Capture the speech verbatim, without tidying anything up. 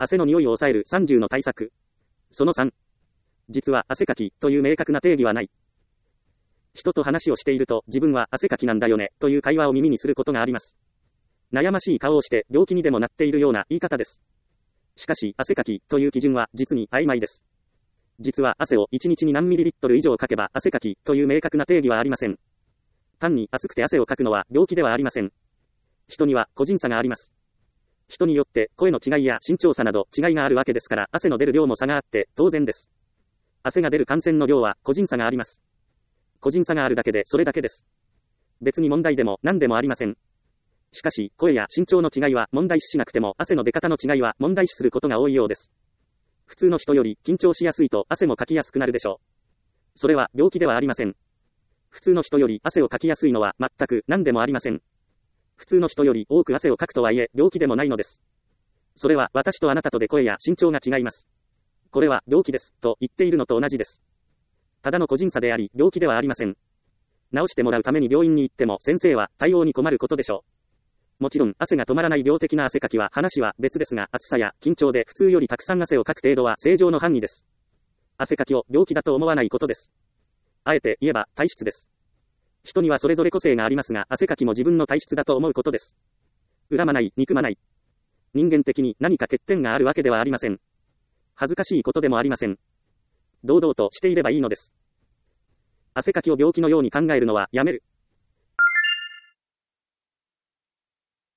汗の匂いを抑えるさんじゅうの対策。そのさん。実は汗かきという明確な定義はない。人と話をしていると自分は汗かきなんだよねという会話を耳にすることがあります。悩ましい顔をして病気にでもなっているような言い方です。しかし汗かきという基準は実に曖昧です。実は汗をいちにちに何ミリリットル以上かけば汗かきという明確な定義はありません。単に暑くて汗をかくのは病気ではありません。人には個人差があります。人によって声の違いや身長差など違いがあるわけですから汗の出る量も差があって当然です。汗が出る汗腺の量は個人差があります。個人差があるだけでそれだけです。別に問題でも何でもありません。しかし声や身長の違いは問題視しなくても汗の出方の違いは問題視することが多いようです。普通の人より緊張しやすいと汗もかきやすくなるでしょう。それは病気ではありません。普通の人より汗をかきやすいのは全く何でもありません。普通の人より多く汗をかくとはいえ病気でもないのです。それは私とあなたとで声や身長が違います。これは病気ですと言っているのと同じです。ただの個人差であり病気ではありません。治してもらうために病院に行っても先生は対応に困ることでしょう。もちろん汗が止まらない病的な汗かきは話は別ですが暑さや緊張で普通よりたくさん汗をかく程度は正常の範囲です。汗かきを病気だと思わないことです。あえて言えば体質です。人にはそれぞれ個性がありますが汗かきも自分の体質だと思うことです。恨まない、憎まない。人間的に何か欠点があるわけではありません。恥ずかしいことでもありません。堂々としていればいいのです。汗かきを病気のように考えるのはやめる。